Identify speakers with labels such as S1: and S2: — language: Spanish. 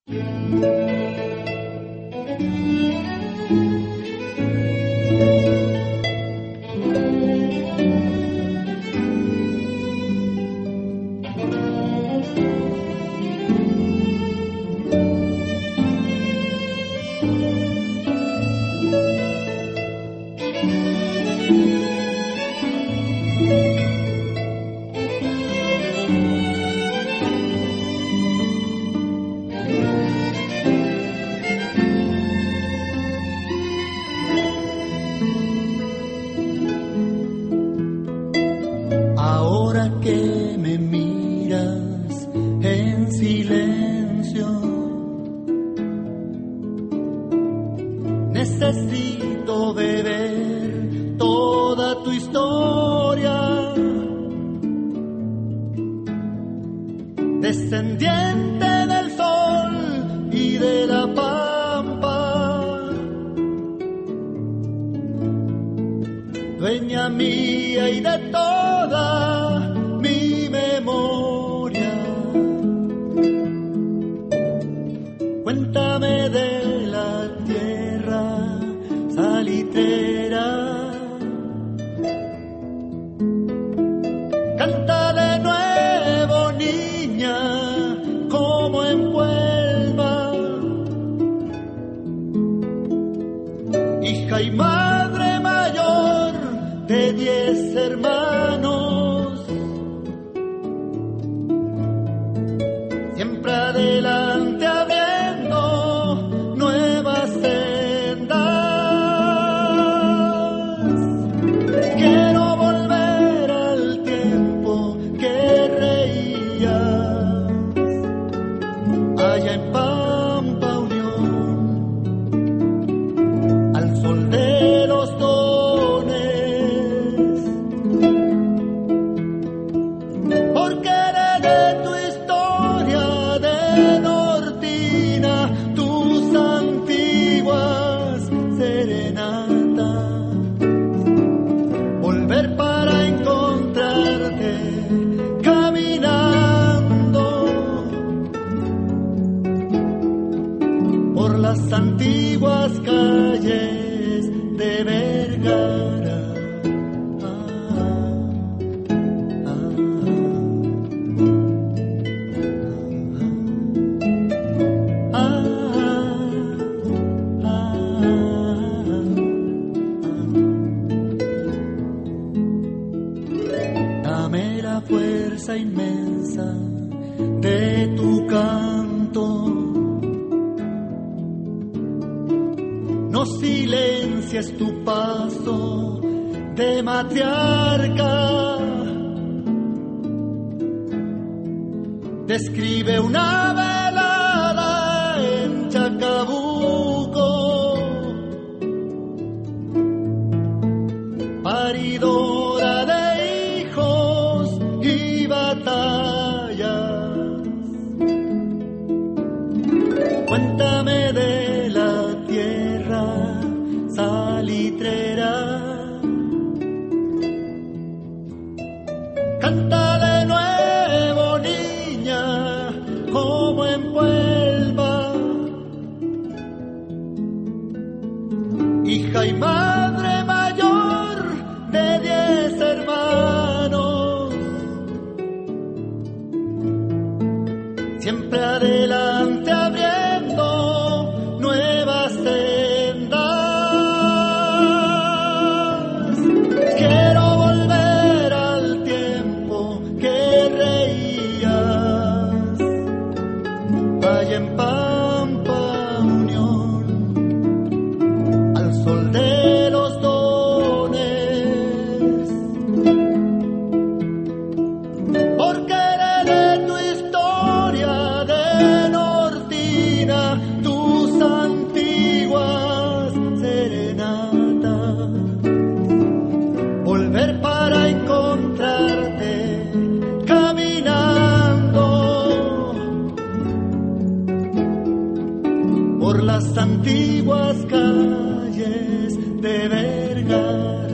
S1: Ahora que me miras en silencio, necesito beber toda tu historia, descendiente del sol y de la pampa, dueña mía y de toda mi memoria. Cuéntame de la tierra salitera, canta de nuevo, niña, como envuelva, hija y madre mayor de 10 hermanos, siempre adelante abriendo nuevas sendas. Quiero volver al tiempo que reías allá en Pampa Unión, al sol de los dones, porque heredé tu historia de Nortina, tus antiguas serenatas. Volver para encontrarte caminando por las antiguas calles de Vergara. Dame la fuerza inmensa de tu canto, no silencies tu paso de matriarca. Describe una velada en Chacabuco, paridora de hijos y batallas. Cuéntame de la tierra salitrera, canta de nuevo, niña, como envuelva, hija y madre mayor de 10 hermanos, siempre adelante abriendo nuevas sendas. Quiero volver al tiempo que reías allá en Pampa Unión, al sol de los dones, porque heredé tu historia de Nortina, tus antiguas serenatas. Volver para encontrarte caminando por las antiguas calles de Vergara.